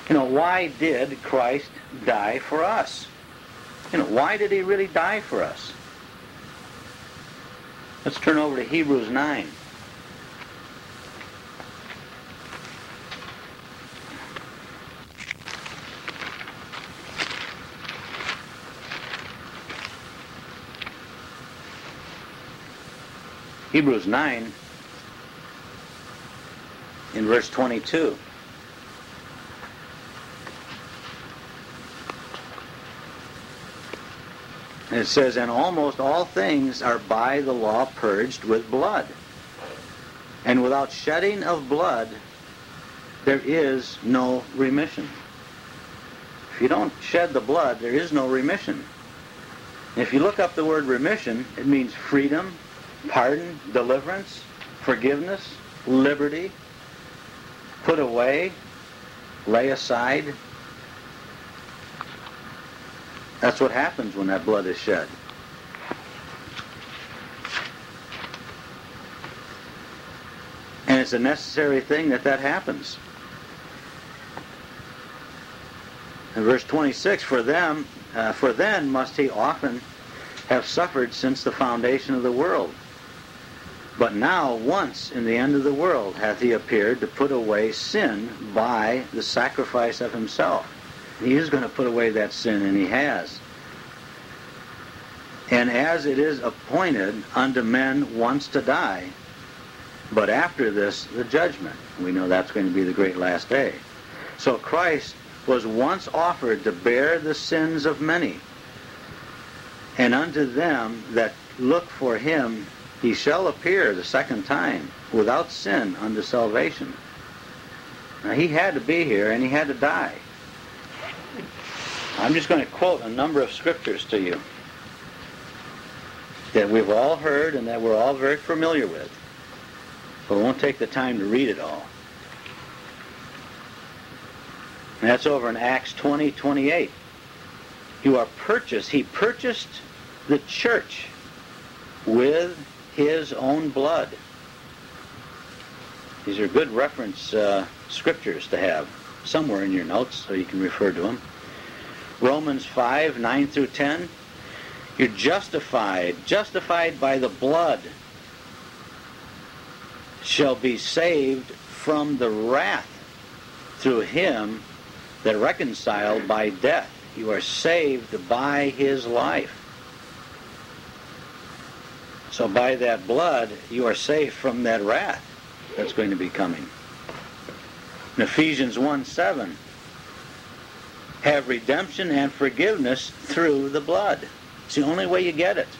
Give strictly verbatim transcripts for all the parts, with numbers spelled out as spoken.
You know, why did Christ die for us? You know, why did he really die for us? Let's turn over to Hebrews nine. Hebrews nine, in verse twenty-two. And it says, and almost all things are by the law purged with blood. And without shedding of blood, there is no remission. If you don't shed the blood, there is no remission. And if you look up the word remission, it means freedom, pardon, deliverance, forgiveness, liberty, put away, lay aside. That's what happens when that blood is shed. And it's a necessary thing that that happens. In verse twenty-six, for them, uh, for then must he often have suffered since the foundation of the world. But now, once in the end of the world, hath he appeared to put away sin by the sacrifice of himself. He is going to put away that sin, and he has. And as it is appointed unto men once to die, but after this the judgment. We know that's going to be the great last day. So Christ was once offered to bear the sins of many. And unto them that look for him he shall appear the second time without sin unto salvation. Now he had to be here and he had to die. I'm just going to quote a number of scriptures to you that we've all heard and that we're all very familiar with. But we won't take the time to read it all. And that's over in Acts twenty twenty-eight. You are purchased. He purchased the church with his own blood. These are good reference uh, scriptures to have somewhere in your notes so you can refer to them. Romans five, nine through ten. You're justified, justified by the blood, shall be saved from the wrath through him that reconciled by death. You are saved by his life. So by that blood, you are saved from that wrath that's going to be coming. In Ephesians one seven, have redemption and forgiveness through the blood. It's the only way you get it.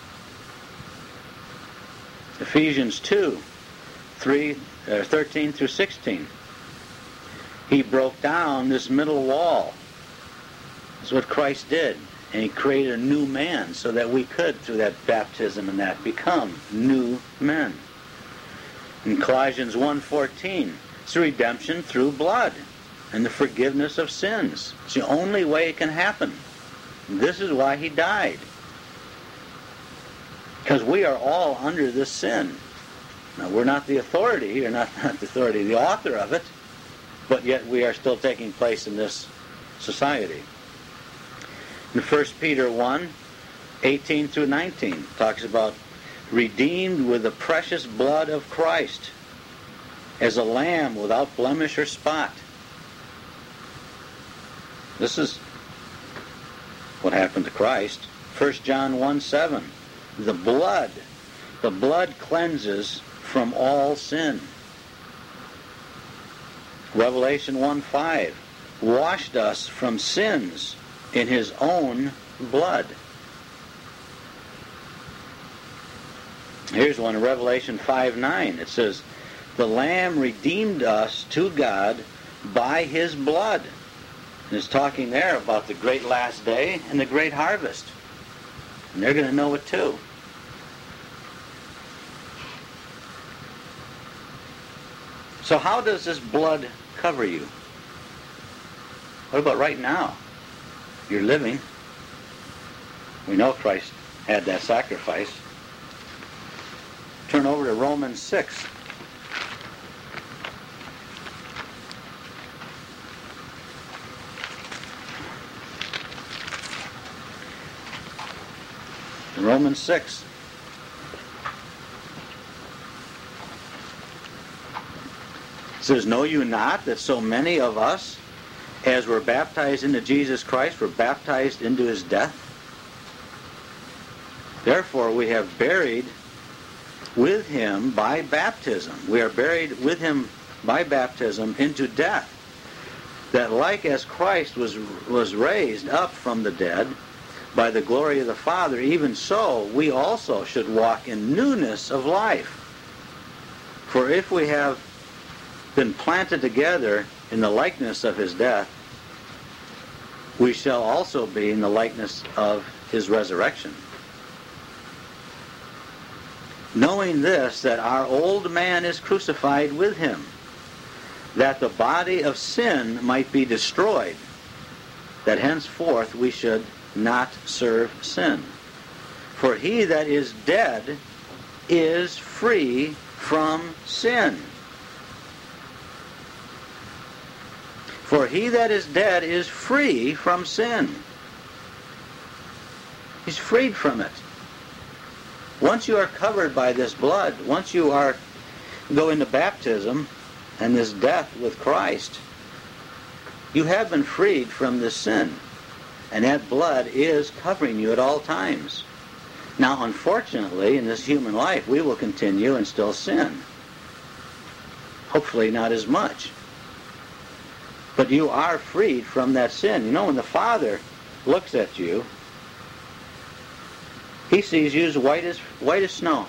Ephesians two, three, uh, thirteen through sixteen. He broke down this middle wall. That's what Christ did. And he created a new man so that we could, through that baptism and that, become new men. In Colossians one fourteen, it's a redemption through blood and the forgiveness of sins. It's the only way it can happen. And this is why he died. Because we are all under this sin. Now, we're not the authority, or not, not the authority, the author of it, but yet we are still taking place in this society. In First Peter one, eighteen through nineteen, talks about redeemed with the precious blood of Christ, as a lamb without blemish or spot. This is what happened to Christ. First John one seven, the blood, the blood cleanses from all sin. Revelation one five, washed us from sins in his own blood. Here's one in Revelation five nine. It says, the Lamb redeemed us to God by his blood. And it's talking there about the great last day and the great harvest. And they're going to know it too. So how does this blood cover you? What about right now? You're living. We know Christ had that sacrifice. Turn over to Romans six. Romans six. It says, know you not that so many of us as were baptized into Jesus Christ were baptized into his death? Therefore we have buried with him by baptism. We are buried with him by baptism into death, that like as Christ was was raised up from the dead by the glory of the Father, even so we also should walk in newness of life. For if we have been planted together in the likeness of his death, we shall also be in the likeness of his resurrection. Knowing this, that our old man is crucified with him, that the body of sin might be destroyed, that henceforth we should not serve sin. For he that is dead is free from sin. For he that is dead is free from sin. He's freed from it. Once you are covered by this blood, once you are go into baptism and this death with Christ, you have been freed from this sin. And that blood is covering you at all times. Now, unfortunately, in this human life, we will continue and still sin. Hopefully not as much. But you are freed from that sin. You know, when the Father looks at you, he sees you as white as white as snow.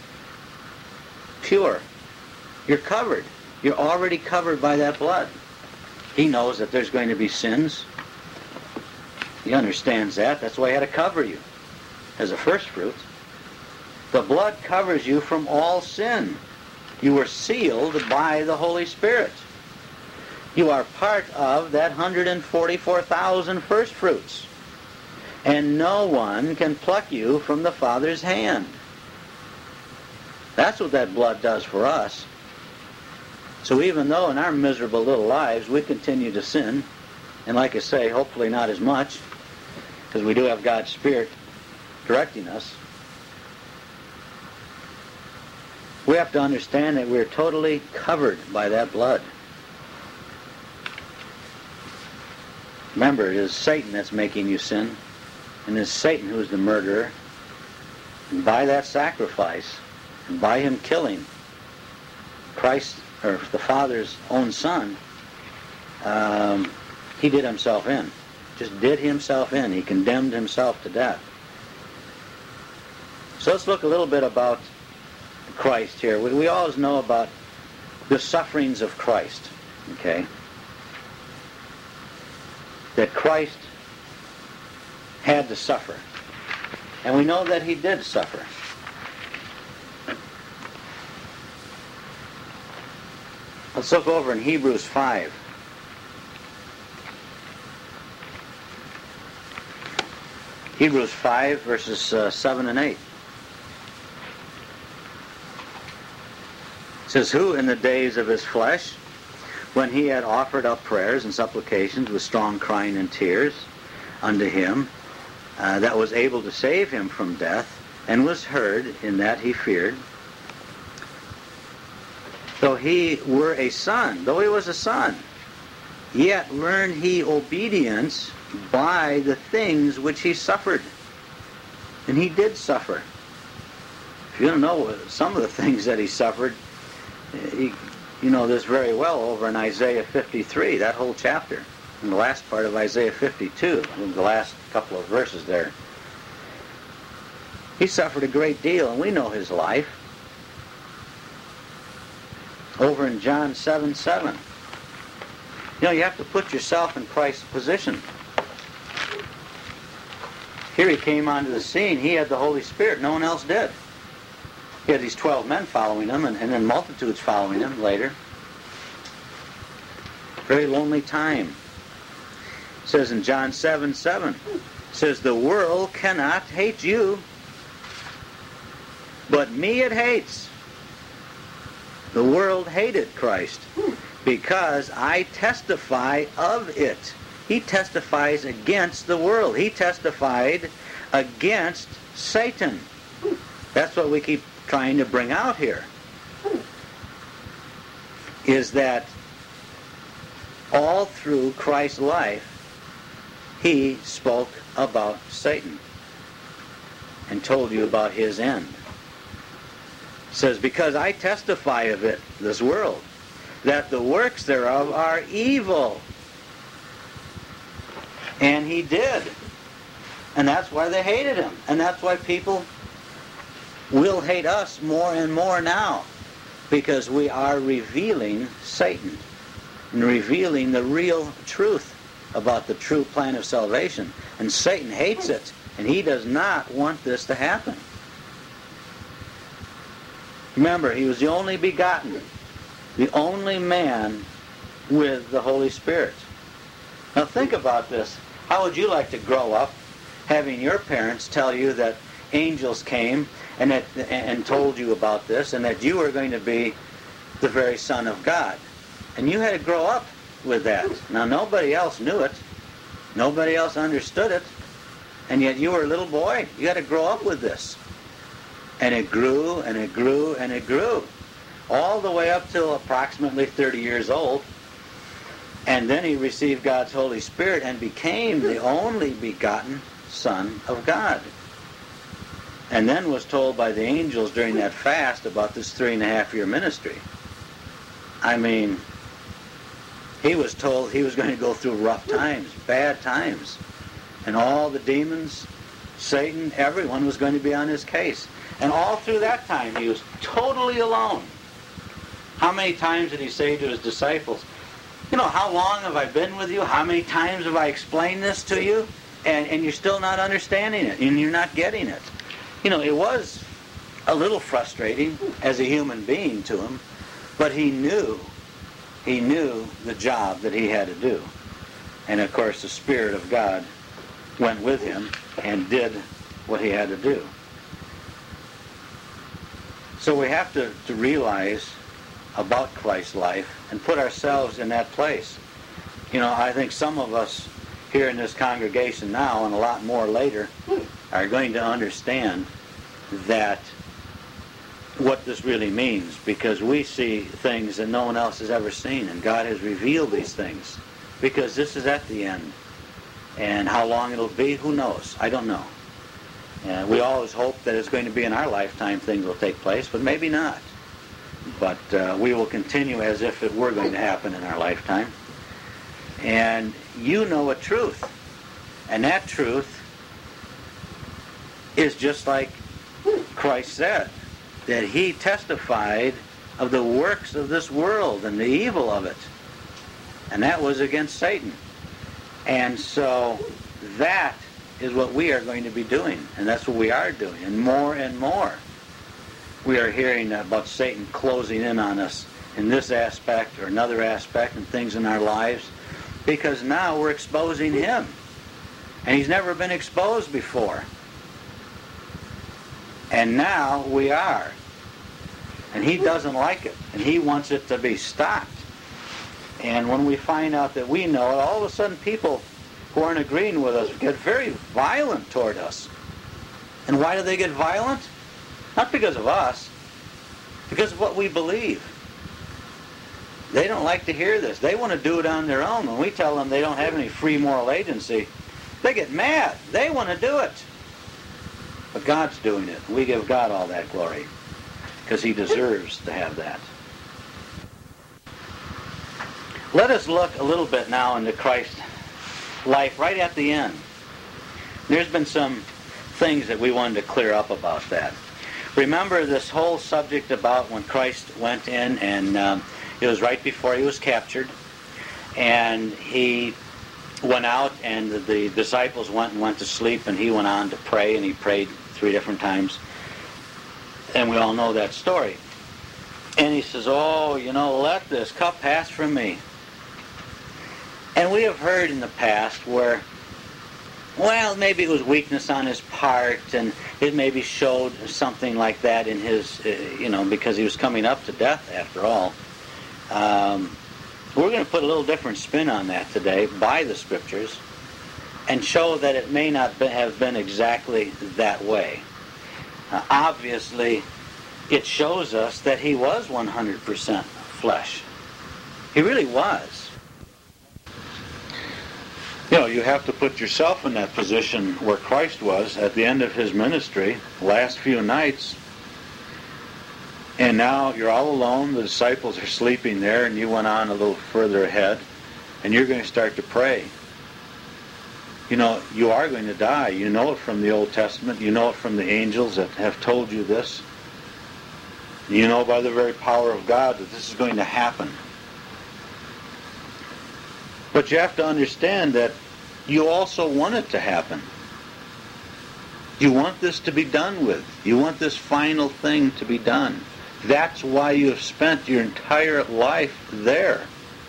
Pure. You're covered. You're already covered by that blood. He knows that there's going to be sins. He understands that. That's why he had to cover you as a first fruit. The blood covers you from all sin. You were sealed by the Holy Spirit. You are part of that one hundred forty-four thousand first fruits. And no one can pluck you from the Father's hand. That's what that blood does for us. So even though in our miserable little lives we continue to sin, and like I say, hopefully not as much, because we do have God's Spirit directing us, we have to understand that we're totally covered by that blood. Remember, it is Satan that's making you sin. And it's Satan who is the murderer. And by that sacrifice, and by him killing Christ, or the Father's own Son, um, he did himself in. Just did himself in. He condemned himself to death. So let's look a little bit about Christ here. We, we always know about the sufferings of Christ. Okay? That Christ had to suffer. And we know that he did suffer. Let's look over in Hebrews five. Hebrews five, verses uh, seven and eight. It says, who in the days of his flesh, when he had offered up prayers and supplications with strong crying and tears unto him, Uh, that was able to save him from death, and was heard in that he feared. Though he were a son, though he was a son, yet learned he obedience by the things which he suffered. And he did suffer. If you don't know some of the things that he suffered, he, you know this very well over in Isaiah fifty-three, that whole chapter. In the last part of Isaiah fifty-two, in the last couple of verses there. He suffered a great deal, and we know his life. Over in John seven seven. You know, you have to put yourself in Christ's position. Here he came onto the scene. He had the Holy Spirit. No one else did. He had these twelve men following him, and, and then multitudes following him later. Very lonely time. It says in John seven seven, it says, the world cannot hate you, but me it hates. The world hated Christ because I testify of it. He testifies against the world. He testified against Satan. That's what we keep trying to bring out here, is that all through Christ's life, he spoke about Satan and told you about his end. It says, because I testify of it, this world, that the works thereof are evil. And he did. And that's why they hated him. And that's why people will hate us more and more now. Because we are revealing Satan. And revealing the real truth about the true plan of salvation. And Satan hates it. And he does not want this to happen. Remember, he was the only begotten, the only man with the Holy Spirit. Now think about this. How would you like to grow up having your parents tell you that angels came and that, and told you about this, and that you were going to be the very Son of God? And you had to grow up with that. Now nobody else knew it. Nobody else understood it. And yet you were a little boy. You had to grow up with this. And it grew, and it grew, and it grew. All the way up till approximately thirty years old. And then he received God's Holy Spirit and became the only begotten Son of God. And then was told by the angels during that fast about this three and a half year ministry. I mean, he was told he was going to go through rough times, bad times. And all the demons, Satan, everyone was going to be on his case. And all through that time, he was totally alone. How many times did he say to his disciples, you know, how long have I been with you? How many times have I explained this to you? And, and you're still not understanding it, and you're not getting it. You know, it was a little frustrating as a human being to him, but he knew, he knew the job that he had to do. And of course, the Spirit of God went with him and did what he had to do. So we have to, to realize about Christ's life and put ourselves in that place. You know, I think some of us here in this congregation now, and a lot more later, are going to understand that what this really means, because we see things that no one else has ever seen, and God has revealed these things, because this is at the end. And how long it'll be, who knows? I don't know. And we always hope that it's going to be in our lifetime things will take place, but maybe not. But uh, we will continue as if it were going to happen in our lifetime. And you know a truth. And that truth is just like Christ said, that he testified of the works of this world and the evil of it. And that was against Satan. And so that is what we are going to be doing. And that's what we are doing. And more and more we are hearing about Satan closing in on us in this aspect or another aspect and things in our lives, because now we're exposing him. And he's never been exposed before. And now we are. And he doesn't like it. And he wants it to be stopped. And when we find out that we know it, all of a sudden people who aren't agreeing with us get very violent toward us. And why do they get violent? Not because of us. Because of what we believe. They don't like to hear this. They want to do it on their own. When we tell them they don't have any free moral agency, they get mad. They want to do it. But God's doing it. We give God all that glory, because he deserves to have that. Let us look a little bit now into Christ's life right at the end. There's been some things that we wanted to clear up about that. Remember this whole subject about when Christ went in, and um, it was right before he was captured, and he went out, and the, the disciples went and went to sleep, and he went on to pray, and he prayed three different times. And we all know that story. And he says, oh, you know, let this cup pass from me. And we have heard in the past where, well, maybe it was weakness on his part, and it maybe showed something like that in his, uh, you know, because he was coming up to death after all. Um, we're going to put a little different spin on that today by the Scriptures and show that it may not be, have been exactly that way. Uh, obviously, it shows us that he was one hundred percent flesh. He really was. You know, you have to put yourself in that position where Christ was at the end of his ministry, last few nights, and now you're all alone, the disciples are sleeping there, and you went on a little further ahead, and you're going to start to pray. You know, you are going to die. You know it from the Old Testament. You know it from the angels that have told you this. You know by the very power of God that this is going to happen. But you have to understand that you also want it to happen. You want this to be done with. You want this final thing to be done. That's why you have spent your entire life there.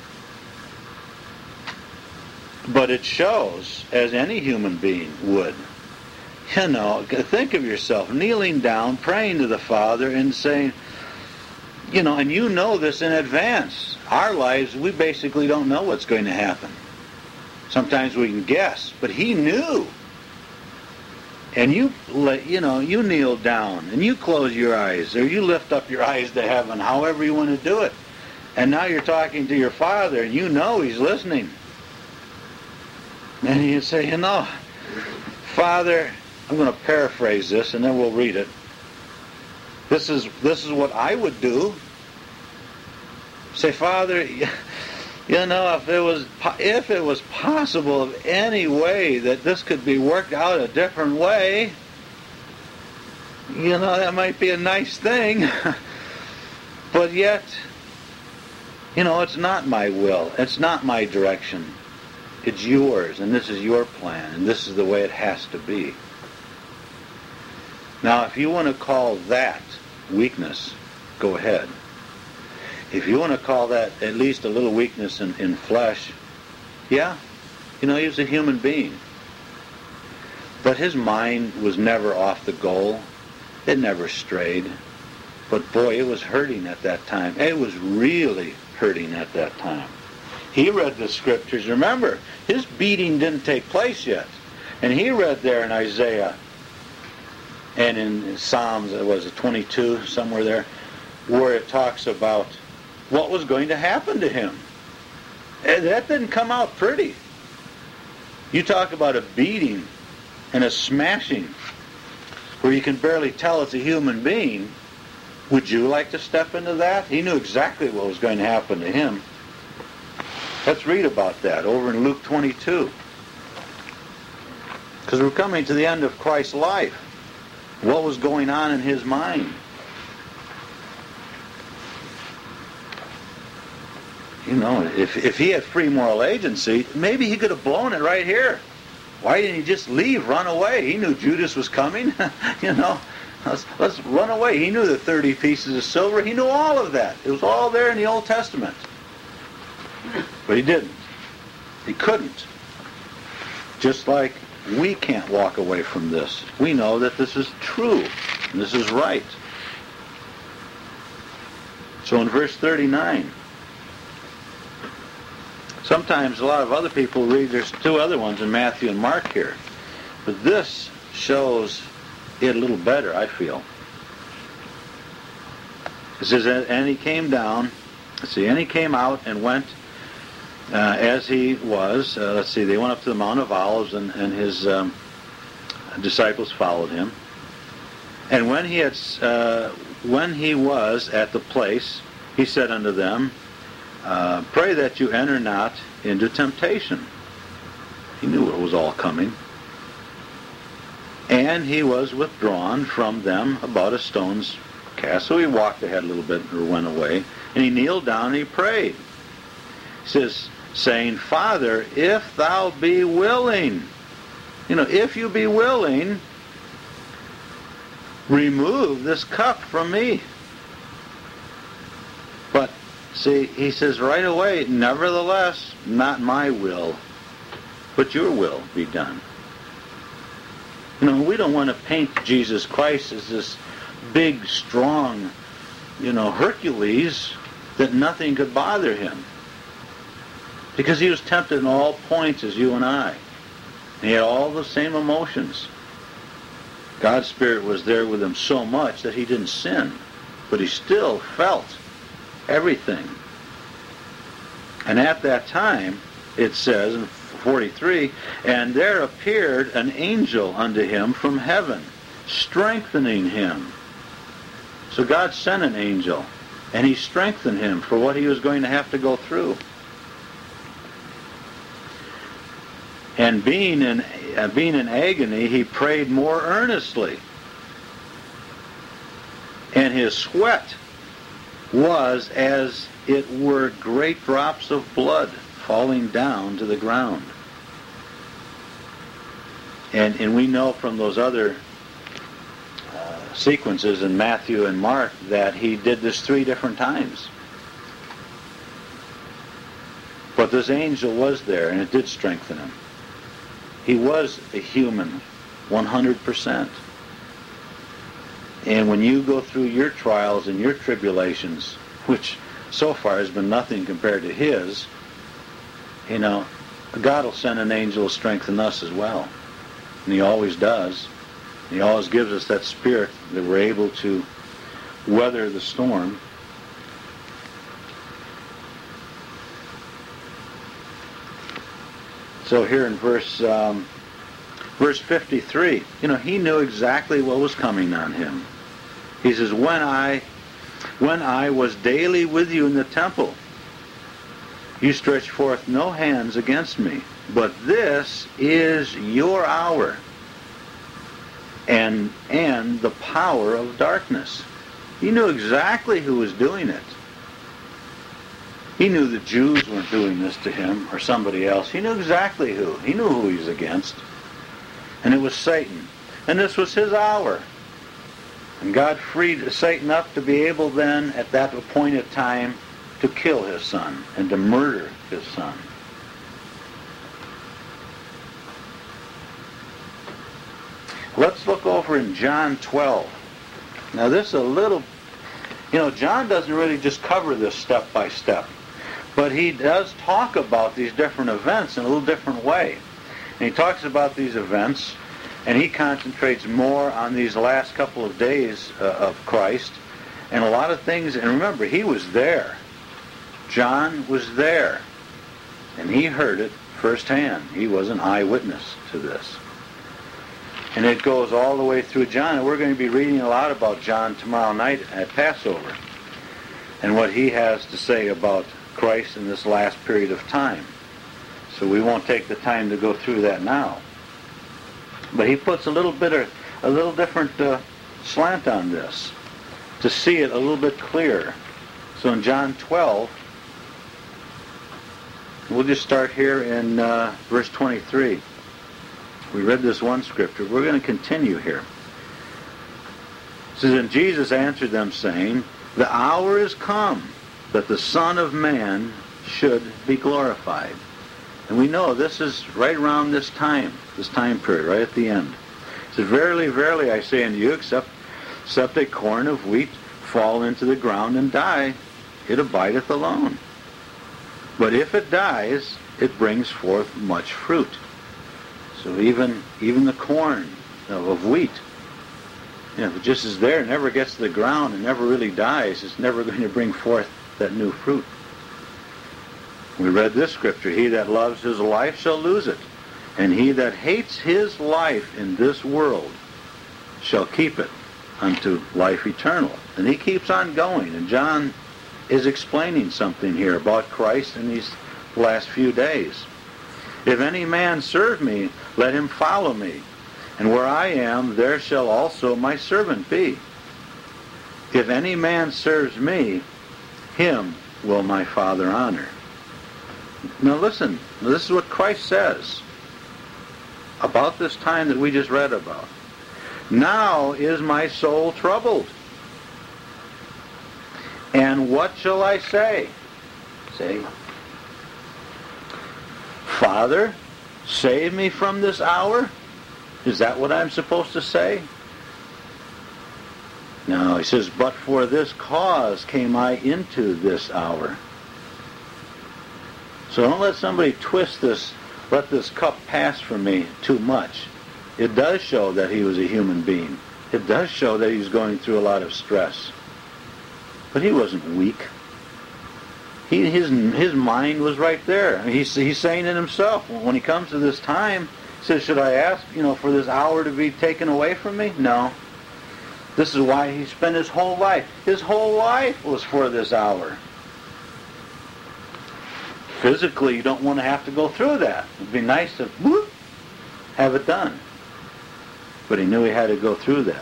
But it shows, as any human being would. You know, think of yourself kneeling down, praying to the Father, and saying, you know, and you know this in advance. Our lives, we basically don't know what's going to happen. Sometimes we can guess, but he knew. And you, you know, you kneel down, and you close your eyes, or you lift up your eyes to heaven, however you want to do it. And now you're talking to your Father, and you know he's listening. And you say, you know, Father, I'm going to paraphrase this, and then we'll read it. This is this is what I would do. Say, Father, you know, if it was if it was possible of any way that this could be worked out a different way, you know, that might be a nice thing. But yet, you know, it's not my will. It's not my direction. It's yours, and this is your plan, and this is the way it has to be. Now, if you want to call that weakness, go ahead. If you want to call that at least a little weakness in, in flesh, yeah, you know, he was a human being. But his mind was never off the goal. It never strayed. But boy, it was hurting at that time. It was really hurting at that time. He read the scriptures. Remember, his beating didn't take place yet. And he read there in Isaiah and in Psalms, it was twenty-two, somewhere there, where it talks about what was going to happen to him. And that didn't come out pretty. You talk about a beating and a smashing where you can barely tell it's a human being. Would you like to step into that? He knew exactly what was going to happen to him. Let's read about that over in Luke twenty-two. Because we're coming to the end of Christ's life. What was going on in his mind? You know, if if he had free moral agency, maybe he could have blown it right here. Why didn't he just leave, run away? He knew Judas was coming. You know, let's, let's run away. He knew the thirty pieces of silver. He knew all of that. It was all there in the Old Testament. But he didn't. He couldn't. Just like we can't walk away from this. We know that this is true. And this is right. So in verse thirty-nine, sometimes a lot of other people read, there's two other ones in Matthew and Mark here. But this shows it a little better, I feel. It says, and he came down, let's see, and he came out and went uh, as he was. Uh, let's see, they went up to the Mount of Olives, and, and his um, disciples followed him. And when he had, uh, when he was at the place, he said unto them, Uh, pray that you enter not into temptation. He knew it was all coming. And he was withdrawn from them about a stone's cast. So he walked ahead a little bit or went away. And he kneeled down and he prayed. He says, saying, Father, if thou be willing, you know, if you be willing, remove this cup from me. But see, he says right away, nevertheless, not my will, but your will be done. You know, we don't want to paint Jesus Christ as this big, strong, you know, Hercules that nothing could bother him. Because he was tempted in all points as you and I. He had all the same emotions. God's Spirit was there with him so much that he didn't sin, but he still felt everything. And at that time, it says in forty-three, and there appeared an angel unto him from heaven, strengthening him. So God sent an angel, and he strengthened him for what he was going to have to go through. And being in, uh, being in agony, he prayed more earnestly. And his sweat was as it were great drops of blood falling down to the ground. And, and we know from those other uh, sequences in Matthew and Mark that he did this three different times. But this angel was there, and it did strengthen him. He was a human, one hundred percent. And when you go through your trials and your tribulations, which so far has been nothing compared to his, you know, God will send an angel to strengthen us as well. And he always does. He always gives us that spirit that we're able to weather the storm. So here in verse um, verse fifty-three, you know, he knew exactly what was coming on him. He says, when I, when I was daily with you in the temple, you stretched forth no hands against me, but this is your hour and, and the power of darkness. He knew exactly who was doing it. He knew the Jews weren't doing this to him or somebody else. He knew exactly who. He knew who he was against. And it was Satan. And this was his hour. And God freed Satan up to be able then, at that appointed time, to kill his son and to murder his son. Let's look over in John twelve. Now this is a little, you know, John doesn't really just cover this step by step. But he does talk about these different events in a little different way. And he talks about these events, and he concentrates more on these last couple of days uh, of Christ, and a lot of things. And remember, he was there. John was there, and he heard it firsthand. He was an eyewitness to this. And it goes all the way through John, and we're going to be reading a lot about John tomorrow night at Passover, and what he has to say about Christ in this last period of time. So we won't take the time to go through that now. But he puts a little bit of, a little different uh, slant on this to see it a little bit clearer. So in John twelve, we'll just start here in uh, verse twenty-three. We read this one scripture. We're going to continue here. It says, and Jesus answered them, saying, the hour is come that the Son of Man should be glorified. And we know this is right around this time, this time period, right at the end. It says, verily, verily, I say unto you, except, except a corn of wheat fall into the ground and die, it abideth alone. But if it dies, it brings forth much fruit. So even even the corn of, of wheat, you know, if it just is there, never gets to the ground and never really dies, it's never going to bring forth that new fruit. We read this scripture, he that loves his life shall lose it, and he that hates his life in this world shall keep it unto life eternal. And he keeps on going, and John is explaining something here about Christ in these last few days. If any man serve me, let him follow me, and where I am, there shall also my servant be. If any man serves me, him will my Father honor. Now listen, this is what Christ says about this time that we just read about. Now is my soul troubled. And what shall I say? Say, Father, save me from this hour? Is that what I'm supposed to say? No, he says, but for this cause came I into this hour. So don't let somebody twist this, let this cup pass from me too much. It does show that he was a human being. It does show that he was going through a lot of stress. But he wasn't weak. He, his, his mind was right there. He's, he's saying it himself. When he comes to this time, he says, should I ask, you know, for this hour to be taken away from me? No. This is why he spent his whole life. His whole life was for this hour. Physically, you don't want to have to go through that. It'd be nice to whoop, have it done. But he knew he had to go through that.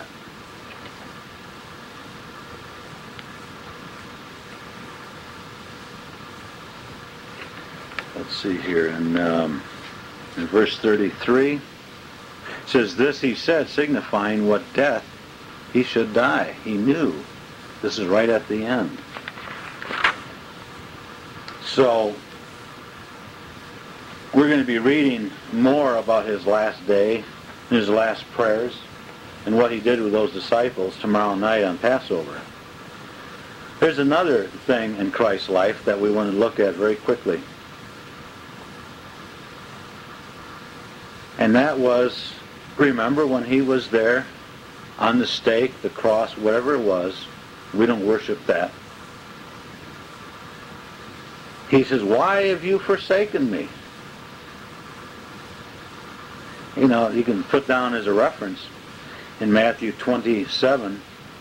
Let's see here. In, um, in verse thirty-three, it says, this he said, signifying what death he should die. He knew. This is right at the end. So, we're going to be reading more about his last day, his last prayers, and what he did with those disciples tomorrow night on Passover. There's another thing in Christ's life that we want to look at very quickly. And that was, remember when he was there on the stake, the cross, whatever it was, we don't worship that. He says, why have you forsaken me? You know, you can put down as a reference in Matthew twenty-seven,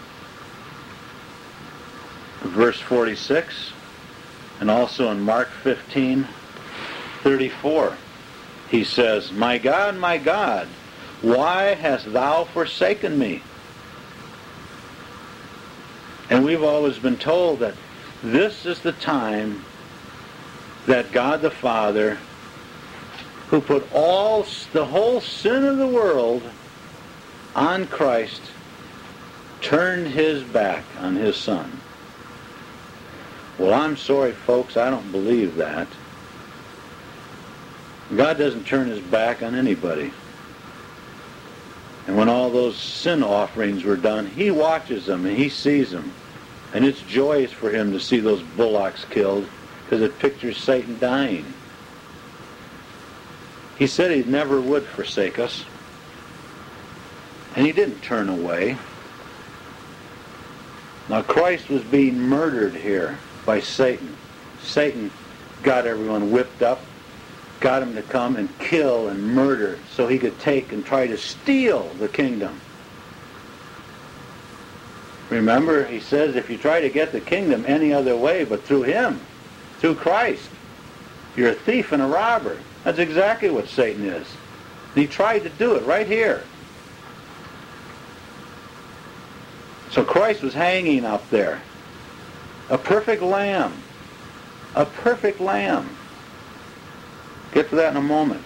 verse forty-six, and also in Mark fifteen, thirty-four. He says, my God, my God, why hast thou forsaken me? And we've always been told that this is the time that God the Father, who put all the whole sin of the world on Christ, turned his back on his Son. Well, I'm sorry, folks, I don't believe that. God doesn't turn his back on anybody. And when all those sin offerings were done, he watches them and he sees them. And it's joyous for him to see those bullocks killed, because it pictures Satan dying. He said he never would forsake us. And he didn't turn away. Now Christ was being murdered here by Satan. Satan got everyone whipped up, got him to come and kill and murder so he could take and try to steal the kingdom. Remember, he says, if you try to get the kingdom any other way but through him, through Christ, you're a thief and a robber. That's exactly what Satan is. And he tried to do it right here. So Christ was hanging up there. A perfect lamb. A perfect lamb. Get to that in a moment.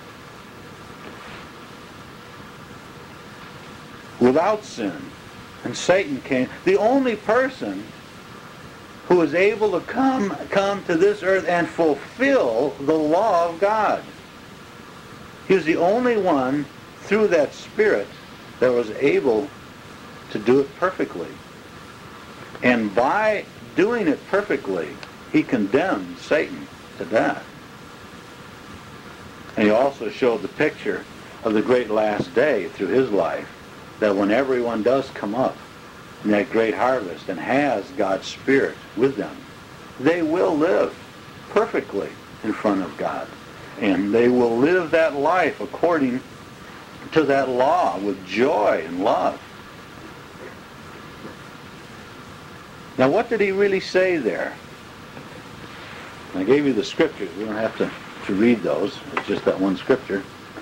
Without sin. And Satan came. The only person who was able to come, come to this earth and fulfill the law of God. He was the only one through that Spirit that was able to do it perfectly. And by doing it perfectly, he condemned Satan to death. And he also showed the picture of the great last day through his life, that when everyone does come up in that great harvest and has God's Spirit with them, they will live perfectly in front of God. And they will live that life according to that law with joy and love. Now, what did he really say there? I gave you the scriptures. We don't have to, to read those. It's just that one scripture.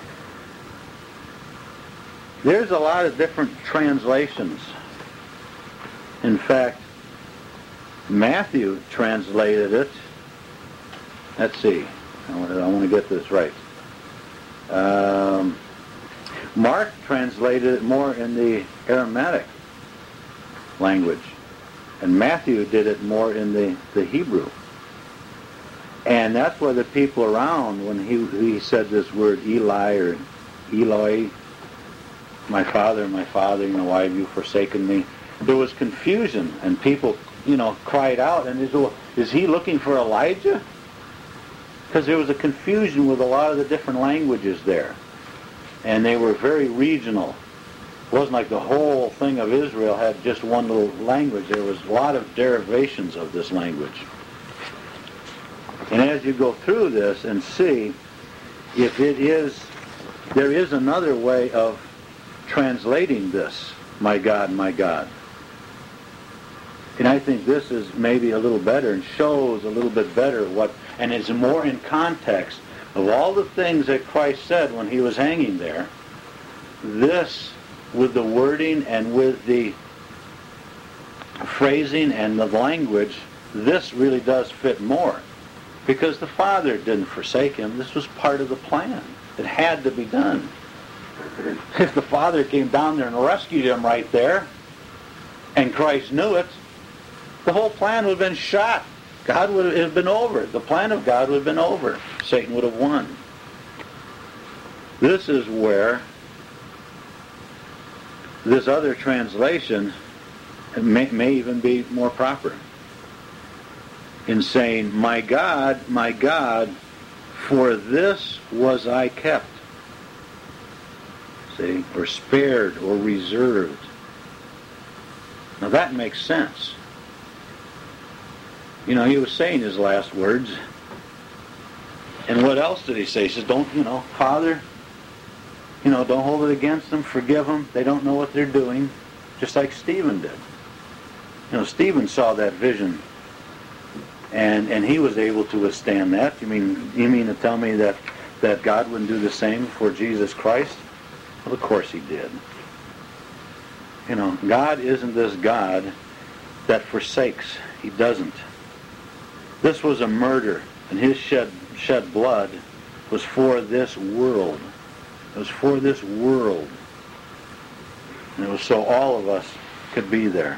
There's a lot of different translations. In fact, Matthew translated it. Let's see. I want to, I want to get this right. Um, Mark translated it more in the Aramaic language. And Matthew did it more in the, the Hebrew. And that's why the people around, when he, he said this word Eli or Eloi, my father, my father, you know, why have you forsaken me? There was confusion, and people, you know, cried out, and they said, well, is he looking for Elijah? Because there was a confusion with a lot of the different languages there. and they were very regional. It wasn't like the whole thing of Israel had just one little language. There was a lot of derivations of this language. And as you go through this and see if it is, there is another way of translating this, my God, my God. And I think this is maybe a little better and shows a little bit better what, and is more in context of all the things that Christ said when he was hanging there. This, with the wording and with the phrasing and the language, this really does fit more. Because the Father didn't forsake him. This was part of the plan. It had to be done. If the Father came down there and rescued him right there, and Christ knew it, the whole plan would have been shot. God would have been over. The plan of God would have been over. Satan would have won. This is where this other translation may, may even be more proper. In saying, my God, my God, for this was I kept. See? Or spared or reserved. Now that makes sense. You know, he was saying his last words. And what else did he say? He says, don't, you know, Father, you know, don't hold it against them. Forgive them. They don't know what they're doing. Just like Stephen did. You know, Stephen saw that vision. And and he was able to withstand that. You mean you mean to tell me that, that God wouldn't do the same for Jesus Christ? Well, of course he did. You know, God isn't this God that forsakes. He doesn't. This was a murder, and his shed shed blood was for this world. It was for this world. And it was so all of us could be there.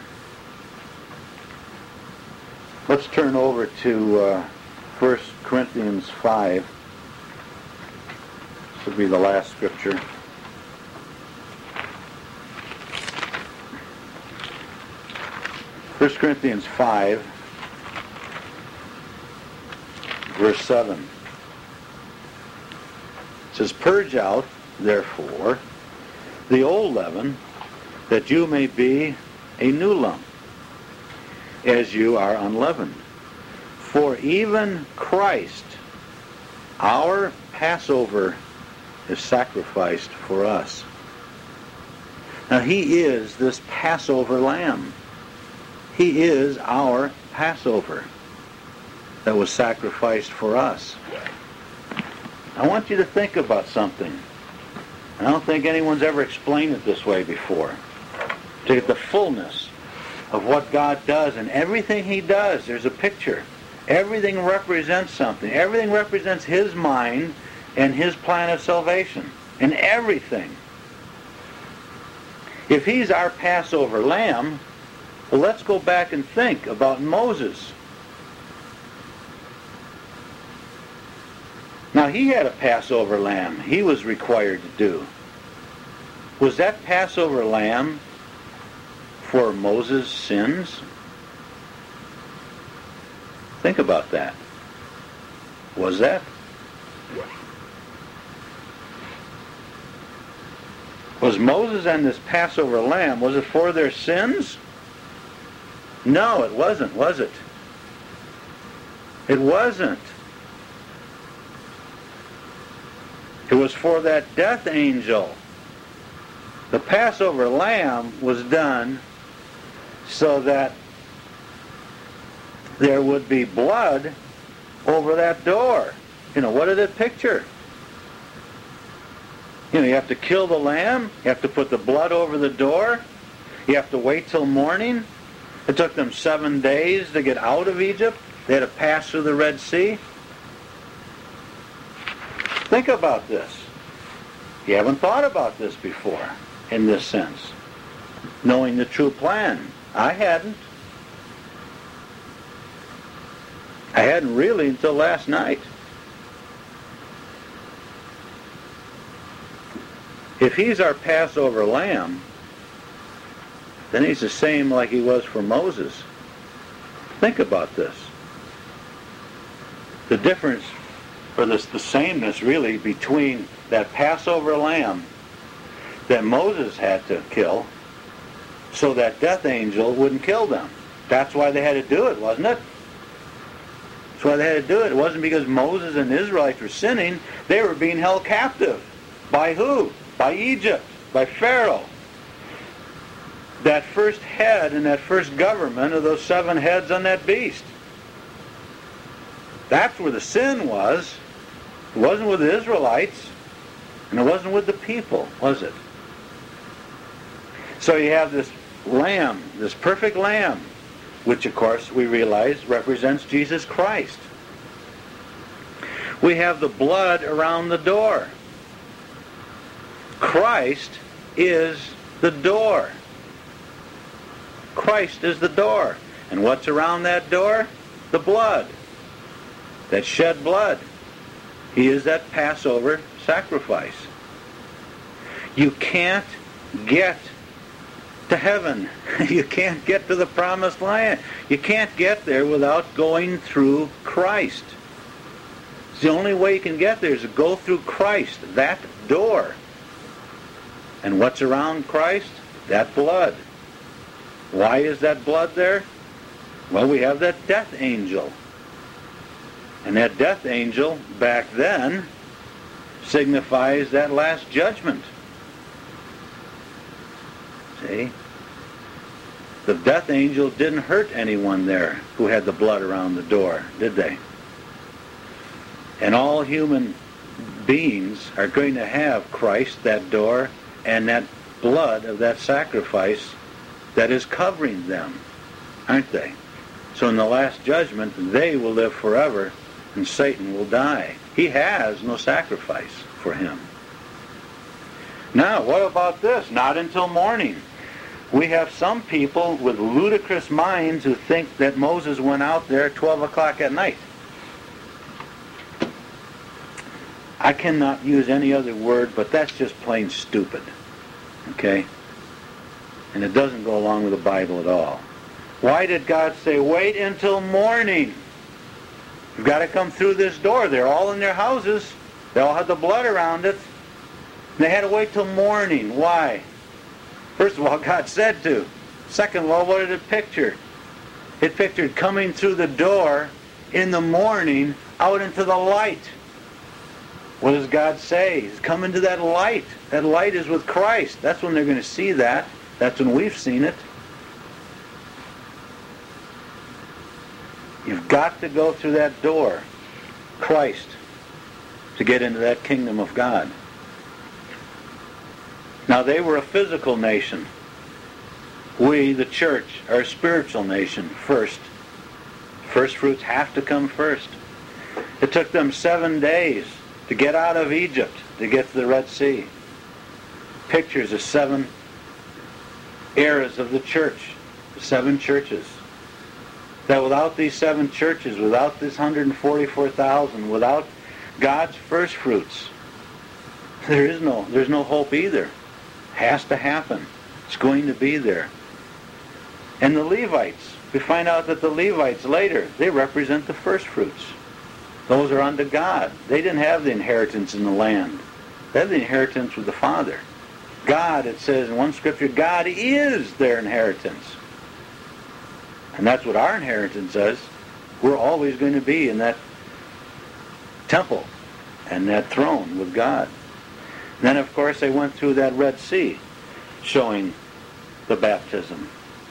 Let's turn over to uh, First Corinthians five. This will be the last scripture. First Corinthians five, verse seven. It says, purge out, therefore, the old leaven, that you may be a new lump, as you are unleavened. For even Christ, our Passover, is sacrificed for us. Now he is this Passover lamb. He is our Passover that was sacrificed for us. I want you to think about something. I don't think anyone's ever explained it this way before. To get the fullness of what God does, and everything he does, there's a picture. Everything represents something. Everything represents his mind and his plan of salvation. And everything. If he's our Passover lamb, well, let's go back and think about Moses. Now, he had a Passover lamb he was required to do. Was that Passover lamb for Moses' sins? Think about that. Was that? Was Moses and this Passover lamb, was it for their sins? No, it wasn't, was it? It wasn't. It was for that death angel. The Passover lamb was done so that there would be blood over that door. You know, what did it picture? You know, you have to kill the lamb. You have to put the blood over the door. You have to wait till morning. It took them seven days to get out of Egypt. They had to pass through the Red Sea. Think about this. You haven't thought about this before, in this sense. Knowing the true plan. I hadn't. I hadn't really until last night. If he's our Passover lamb, then he's the same like he was for Moses. Think about this. The difference, or this, the sameness really, between that Passover lamb that Moses had to kill so that death angel wouldn't kill them. That's why they had to do it, wasn't it? That's why they had to do it. It wasn't because Moses and the Israelites were sinning. They were being held captive. By who? By Egypt. By Pharaoh. That first head in that first government of those seven heads on that beast. That's where the sin was. It wasn't with the Israelites. And it wasn't with the people, was it? So you have this lamb, this perfect lamb, which of course we realize represents Jesus Christ. We have the blood around the door. Christ is the door. Christ is the door. And what's around that door? The blood. That shed blood. He is that Passover sacrifice. You can't get to heaven. You can't get to the promised land. You can't get there without going through Christ. It's the only way you can get there is to go through Christ, that door. And what's around Christ? That blood. Why is that blood there? Well, we have that death angel. And that death angel, back then, signifies that last judgment. See? The death angel didn't hurt anyone there who had the blood around the door, did they? And all human beings are going to have Christ, that door, and that blood of that sacrifice that is covering them, aren't they? So in the last judgment, they will live forever, and Satan will die. He has no sacrifice for him. Now, what about this? Not until morning. We have some people with ludicrous minds who think that Moses went out there at twelve o'clock at night. I cannot use any other word, but that's just plain stupid. Okay? And it doesn't go along with the Bible at all. Why did God say, wait until morning? You've got to come through this door. They're all in their houses. They all had the blood around it. And they had to wait till morning. Why? First of all, God said to. Second of all, what did it picture? It pictured coming through the door in the morning out into the light. What does God say? He's coming to that light. That light is with Christ. That's when they're going to see that. That's when we've seen it. You've got to go through that door, Christ, to get into that kingdom of God. Now, they were a physical nation. We, the church, are a spiritual nation first. First fruits have to come first. It took them seven days to get out of Egypt, to get to the Red Sea. Pictures of seven eras of the church, seven churches. That without these seven churches, without this one hundred forty-four thousand, without God's first fruits, there is no, there's no hope either. Has to happen. It's going to be there. And the Levites, we find out that the Levites later, they represent the first fruits. Those are unto God. They didn't have the inheritance in the land. They had the inheritance with the Father. God, it says in one scripture, God is their inheritance. And that's what our inheritance is. We're always going to be in that temple and that throne with God. Then, of course, they went through that Red Sea, showing the baptism.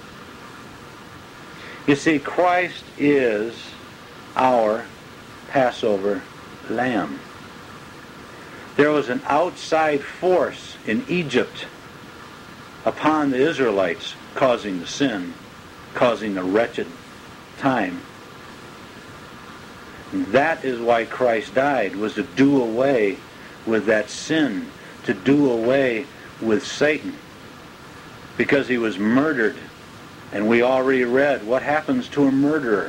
You see, Christ is our Passover lamb. There was an outside force in Egypt upon the Israelites causing the sin, causing the wretched time. And that is why Christ died, was to do away with that sin, to do away with Satan, because he was murdered. And we already read what happens to a murderer,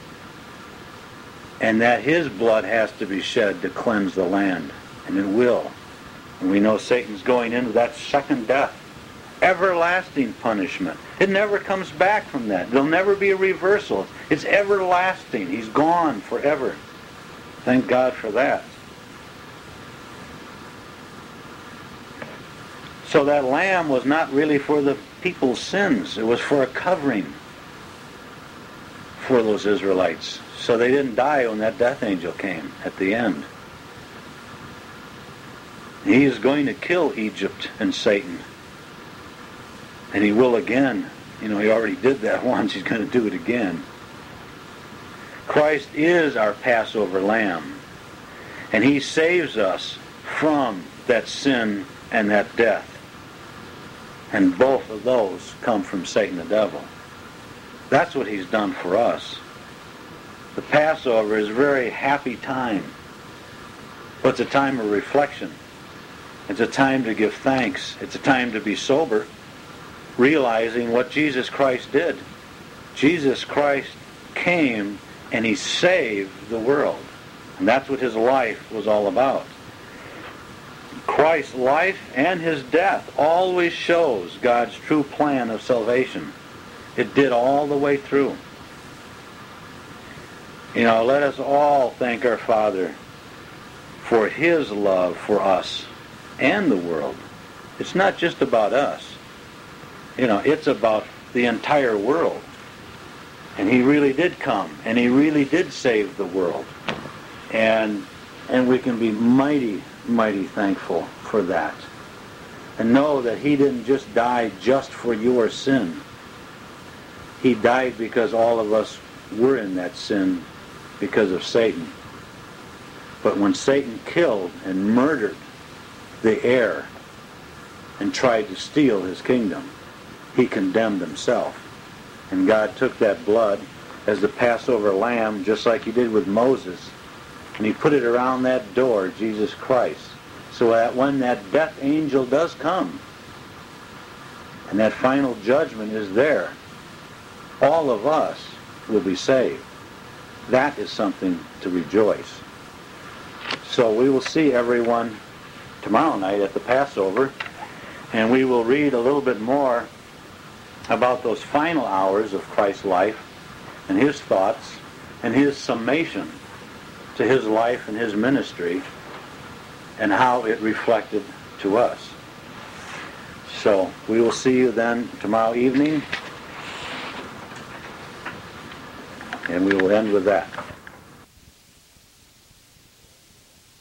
and that his blood has to be shed to cleanse the land, and it will. And we know Satan's going into that second death, everlasting punishment. It never comes back from that. There'll never be a reversal. It's everlasting. He's gone forever. Thank God for that. So that lamb was not really for the people's sins. It was for a covering for those Israelites. So they didn't die when that death angel came at the end. He is going to kill Egypt and Satan. And he will again. You know, he already did that once. He's going to do it again. Christ is our Passover lamb. And he saves us from that sin and that death. And both of those come from Satan the devil. That's what he's done for us. The Passover is a very happy time. But it's a time of reflection. It's a time to give thanks. It's a time to be sober, realizing what Jesus Christ did. Jesus Christ came and he saved the world. And that's what his life was all about. Christ's life and his death always shows God's true plan of salvation. It did all the way through. You know, let us all thank our Father for his love for us and the world. It's not just about us. You know, it's about the entire world. And he really did come, and he really did save the world. And and we can be mighty, mighty thankful for that. And know that he didn't just die just for your sin. He died because all of us were in that sin because of Satan. But when Satan killed and murdered the heir and tried to steal his kingdom, he condemned himself. And God took that blood as the Passover lamb, just like he did with Moses, and he put it around that door, Jesus Christ, so that when that death angel does come and that final judgment is there, all of us will be saved. That is something to rejoice. So we will see everyone tomorrow night at the Passover, and we will read a little bit more about those final hours of Christ's life and his thoughts and his summation to his life and his ministry and how it reflected to us. So we will see you then tomorrow evening, and we will end with that.